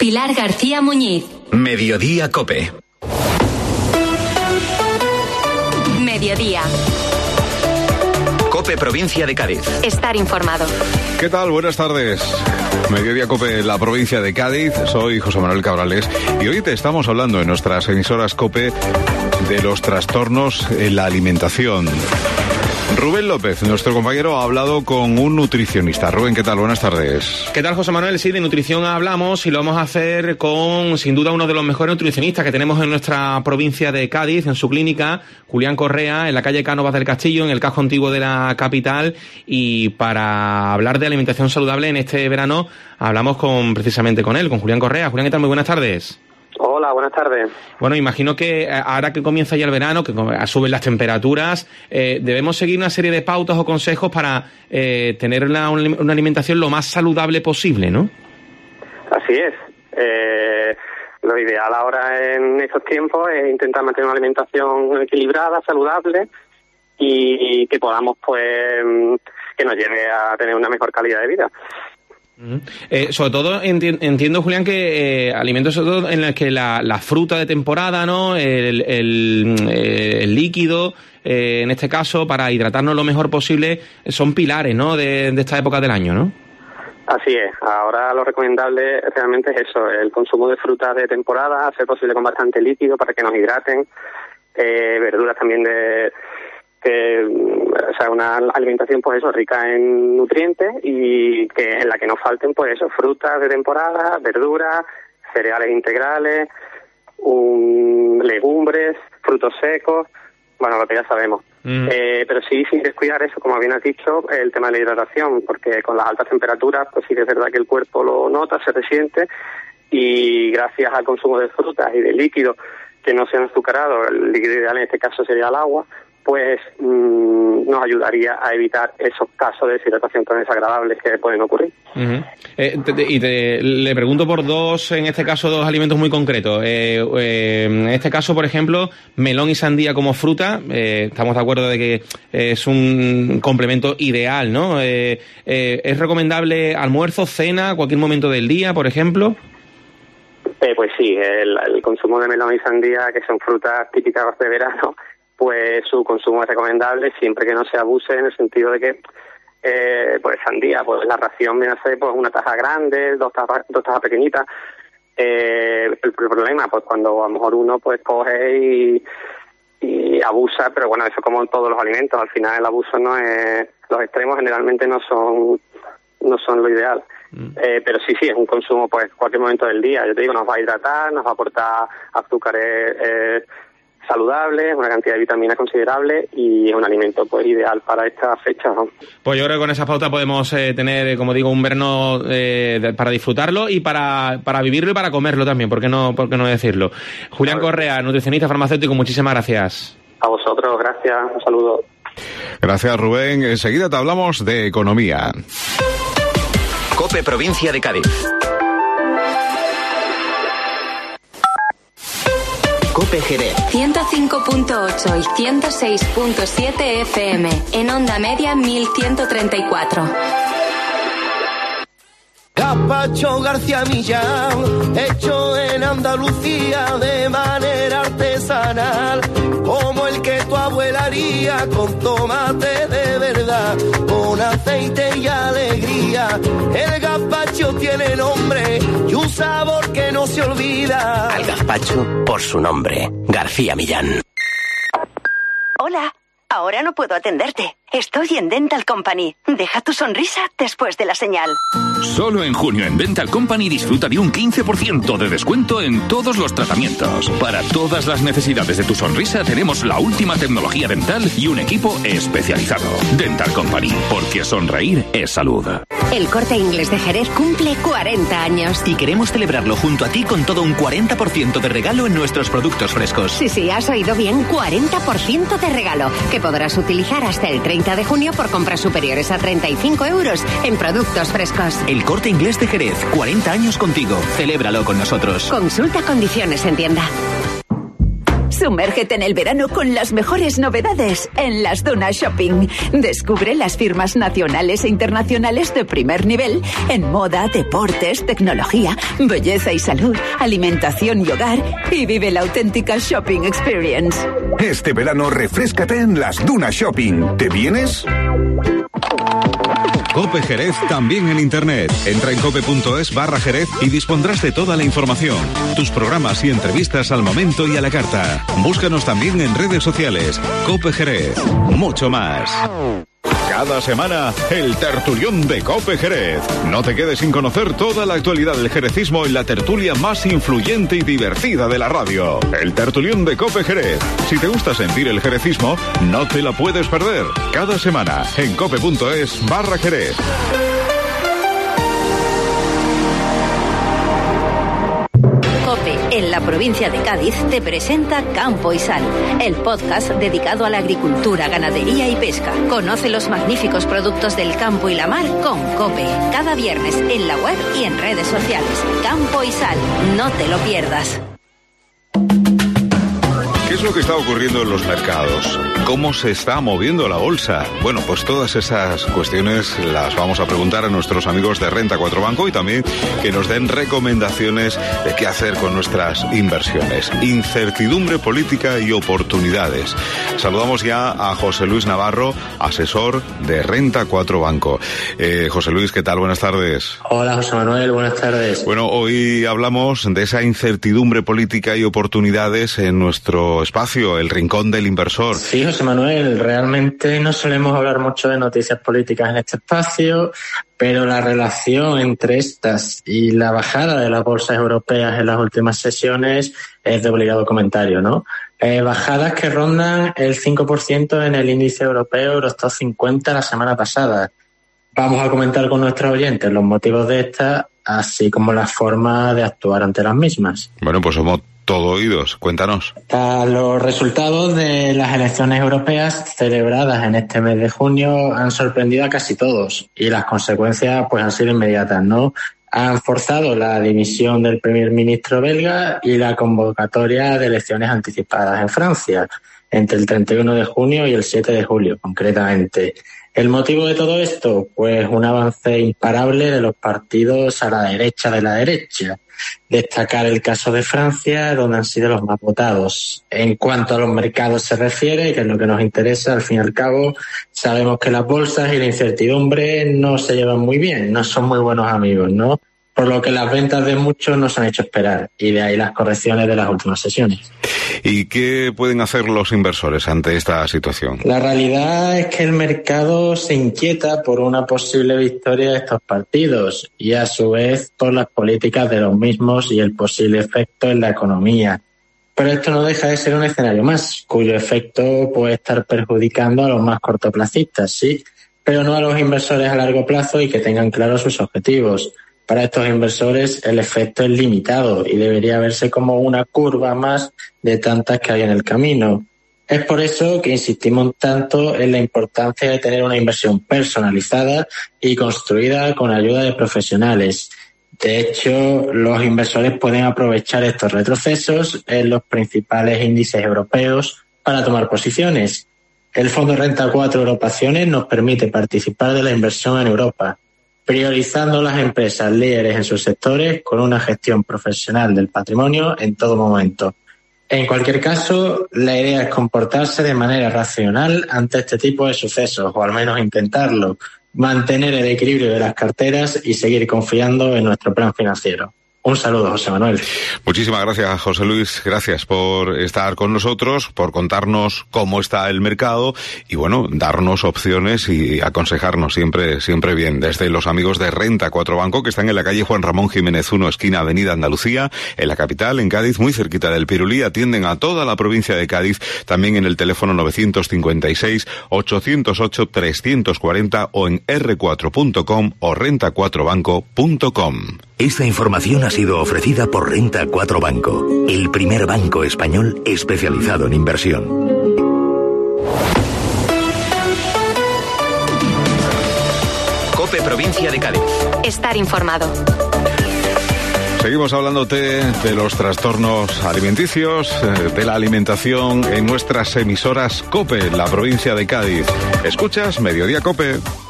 Pilar García Muñiz. Mediodía COPE. Mediodía. COPE Provincia de Cádiz. Estar informado. ¿Qué tal? Buenas tardes. Mediodía COPE, la provincia de Cádiz. Soy José Manuel Cabrales y hoy te estamos hablando en nuestras emisoras COPE de los trastornos en la alimentación. Rubén López, nuestro compañero, ha hablado con un nutricionista. Rubén, ¿qué tal? Buenas tardes. ¿Qué tal, José Manuel? Sí, de nutrición hablamos y lo vamos a hacer con, sin duda, uno de los mejores nutricionistas que tenemos en nuestra provincia de Cádiz, en su clínica, Julián Correa, en la calle Cánovas del Castillo, en el casco antiguo de la capital. Y para hablar de alimentación saludable en este verano, hablamos precisamente con él, con Julián Correa. Julián, ¿qué tal? Muy buenas tardes. Hola, buenas tardes. Bueno, imagino que ahora que comienza ya el verano, que suben las temperaturas, debemos seguir una serie de pautas o consejos para tener una alimentación lo más saludable posible, ¿no? Así es. Lo ideal ahora en estos tiempos es intentar mantener una alimentación equilibrada, saludable y que podamos, pues, que nos lleve a tener una mejor calidad de vida. Sobre todo entiendo, Julián, que alimentos sobre todo en los que la fruta de temporada, ¿no? El líquido, en este caso, para hidratarnos lo mejor posible, son pilares, ¿no? de esta época del año, ¿no? Así es. Ahora lo recomendable realmente es eso, el consumo de frutas de temporada, hacer posible con bastante líquido para que nos hidraten, verduras también o sea, una alimentación, pues eso, rica en nutrientes y que en la que no falten, pues eso, frutas de temporada, verduras, cereales integrales, legumbres, frutos secos, bueno, lo que ya sabemos. Pero sí, sin descuidar eso, como bien has dicho, el tema de la hidratación, porque con las altas temperaturas, pues sí que es verdad que el cuerpo lo nota, se resiente, y gracias al consumo de frutas y de líquidos que no sean azucarados, el líquido ideal en este caso sería el agua, pues nos ayudaría a evitar esos casos de deshidratación tan desagradables que pueden ocurrir. Le pregunto por en este caso, dos alimentos muy concretos. En este caso, por ejemplo, melón y sandía como fruta, estamos de acuerdo de que es un complemento ideal, ¿no? ¿Es recomendable almuerzo, cena, cualquier momento del día, por ejemplo? Pues sí, el consumo de melón y sandía, que son frutas típicas de verano, pues su consumo es recomendable siempre que no se abuse, en el sentido de que pues sandía, pues la ración viene a ser pues una taza grande, dos tazas pequeñitas. El problema, pues cuando a lo mejor uno pues coge y abusa, pero bueno, eso como en todos los alimentos, al final el abuso no es, los extremos generalmente no son lo ideal. Pero sí, es un consumo pues cualquier momento del día. Yo te digo, nos va a hidratar, nos va a aportar azúcares saludables, una cantidad de vitaminas considerable y es un alimento pues ideal para esta fecha, ¿no? Pues yo creo que con esa pauta podemos tener, como digo, un verano para disfrutarlo y para vivirlo y para comerlo también, ¿por qué no decirlo? Julián Correa, nutricionista farmacéutico, muchísimas gracias. A vosotros, gracias, un saludo. Gracias, Rubén. Enseguida te hablamos de economía. COPE Provincia de Cádiz. COPE Jerez 105.8 y 106.7 FM. En onda media 1134. Gazpacho García Millán, hecho en Andalucía de manera artesanal, como el que tu abuela haría con tomate de verdad, con aceite y alegría. El gazpacho tiene nombre y un sabor que no se olvida. Al gazpacho por su nombre, García Millán. Hola, ahora no puedo atenderte. Estoy en Dental Company. Deja tu sonrisa después de la señal. Solo en junio en Dental Company disfruta de un 15% de descuento en todos los tratamientos. Para todas las necesidades de tu sonrisa tenemos la última tecnología dental y un equipo especializado. Dental Company, porque sonreír es salud. El Corte Inglés de Jerez cumple 40 años. Y queremos celebrarlo junto a ti con todo un 40% de regalo en nuestros productos frescos. Sí, has oído bien, 40% de regalo, que podrás utilizar hasta el 30 de junio por compras superiores a 35 euros en productos frescos. El Corte Inglés de Jerez, 40 años contigo. Celébralo con nosotros. Consulta condiciones en tienda. Sumérgete en el verano con las mejores novedades en Las Dunas Shopping. Descubre las firmas nacionales e internacionales de primer nivel en moda, deportes, tecnología, belleza y salud, alimentación y hogar, y vive la auténtica shopping experience. Este verano refréscate en Las Dunas Shopping. ¿Te vienes? Cope Jerez también en internet. Entra en cope.es/Jerez y dispondrás de toda la información. Tus programas y entrevistas al momento y a la carta. Búscanos también en redes sociales. Cope Jerez. Mucho más. Cada semana, el tertulión de Cope Jerez. No te quedes sin conocer toda la actualidad del jerecismo en la tertulia más influyente y divertida de la radio. El tertulión de Cope Jerez. Si te gusta sentir el jerecismo, no te la puedes perder. Cada semana, en cope.es/Jerez. COPE, en la provincia de Cádiz, te presenta Campo y Sal, el podcast dedicado a la agricultura, ganadería y pesca. Conoce los magníficos productos del campo y la mar con COPE. Cada viernes en la web y en redes sociales. Campo y Sal, no te lo pierdas. ¿Qué es lo que está ocurriendo en los mercados? ¿Cómo se está moviendo la bolsa? Bueno, pues todas esas cuestiones las vamos a preguntar a nuestros amigos de Renta 4 Banco y también que nos den recomendaciones de qué hacer con nuestras inversiones. Incertidumbre política y oportunidades. Saludamos ya a José Luis Navarro, asesor de Renta 4 Banco. José Luis, ¿qué tal? Buenas tardes. Hola, José Manuel, buenas tardes. Bueno, hoy hablamos de esa incertidumbre política y oportunidades en nuestro espacio, el Rincón del Inversor. Sí, José Manuel, realmente no solemos hablar mucho de noticias políticas en este espacio, pero la relación entre estas y la bajada de las bolsas europeas en las últimas sesiones es de obligado comentario, ¿no? Bajadas que rondan el 5% en el índice europeo Eurostoxx 50 la semana pasada. Vamos a comentar con nuestros oyentes los motivos de estas, así como la forma de actuar ante las mismas. Bueno, pues somos todo oídos. Cuéntanos. Los resultados de las elecciones europeas celebradas en este mes de junio han sorprendido a casi todos y las consecuencias pues han sido inmediatas, ¿no? Han forzado la dimisión del primer ministro belga y la convocatoria de elecciones anticipadas en Francia entre el 31 de junio y el 7 de julio, concretamente. ¿El motivo de todo esto? Pues un avance imparable de los partidos a la derecha de la derecha. Destacar el caso de Francia, donde han sido los más votados. En cuanto a los mercados se refiere, que es lo que nos interesa, al fin y al cabo, sabemos que las bolsas y la incertidumbre no se llevan muy bien, no son muy buenos amigos, ¿no? Por lo que las ventas de muchos nos han hecho esperar, y de ahí las correcciones de las últimas sesiones. ¿Y qué pueden hacer los inversores ante esta situación? La realidad es que el mercado se inquieta por una posible victoria de estos partidos y a su vez por las políticas de los mismos y el posible efecto en la economía. Pero esto no deja de ser un escenario más, cuyo efecto puede estar perjudicando a los más cortoplacistas, sí, pero no a los inversores a largo plazo y que tengan claros sus objetivos. Para estos inversores el efecto es limitado y debería verse como una curva más de tantas que hay en el camino. Es por eso que insistimos tanto en la importancia de tener una inversión personalizada y construida con ayuda de profesionales. De hecho, los inversores pueden aprovechar estos retrocesos en los principales índices europeos para tomar posiciones. El Fondo Renta 4 Europa Acciones nos permite participar de la inversión en Europa, priorizando las empresas líderes en sus sectores con una gestión profesional del patrimonio en todo momento. En cualquier caso, la idea es comportarse de manera racional ante este tipo de sucesos, o al menos intentarlo, mantener el equilibrio de las carteras y seguir confiando en nuestro plan financiero. Un saludo, José Manuel. Muchísimas gracias, José Luis. Gracias por estar con nosotros, por contarnos cómo está el mercado y, bueno, darnos opciones y aconsejarnos siempre bien. Desde los amigos de Renta 4 Banco, que están en la calle Juan Ramón Jiménez 1, esquina Avenida Andalucía, en la capital, en Cádiz, muy cerquita del Pirulí. Atienden a toda la provincia de Cádiz, también en el teléfono 956-808-340 o en r4.com o renta4banco.com. Esta información ha sido ofrecida por Renta 4 Banco, el primer banco español especializado en inversión. COPE Provincia de Cádiz. Estar informado. Seguimos hablándote de los trastornos alimenticios, de la alimentación en nuestras emisoras COPE, la provincia de Cádiz. Escuchas Mediodía COPE.